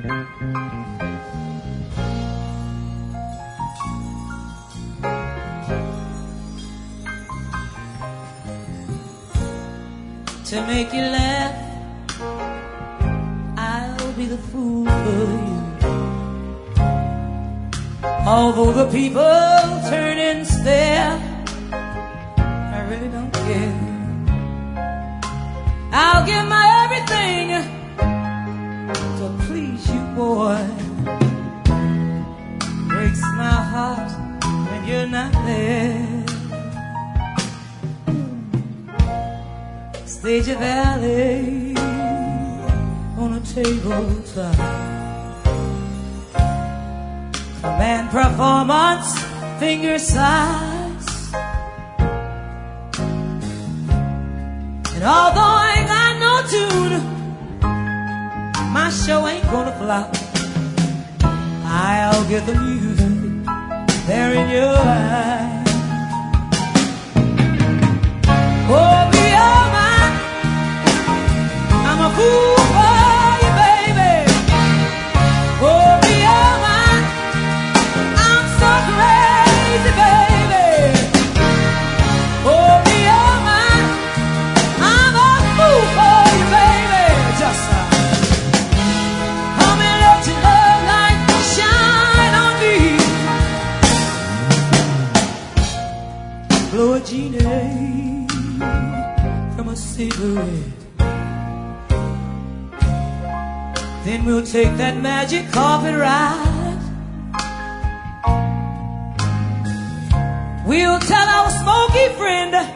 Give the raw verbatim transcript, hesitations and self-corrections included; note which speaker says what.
Speaker 1: To make you laugh, I'll be the fool for you. Although the people turn and stare, I really don't care. I'll give my everything to please you, boy. Breaks my heart when you're not there. Stage a ballet on a tabletop. Command performance, finger size. And although I ain't got no tune, my show ain't gonna flop. I'll get the music there in your eyes. Oh, be all mine. I'm a fool for you, baby. Oh, be all mine. I'm so crazy, baby. Oh, be all mine. I'm a fool for you, baby. Just uh, come and let your love light shine on me. Blow a genie from a cigarette. Then we'll take that magic carpet ride. We'll tell our smoky friend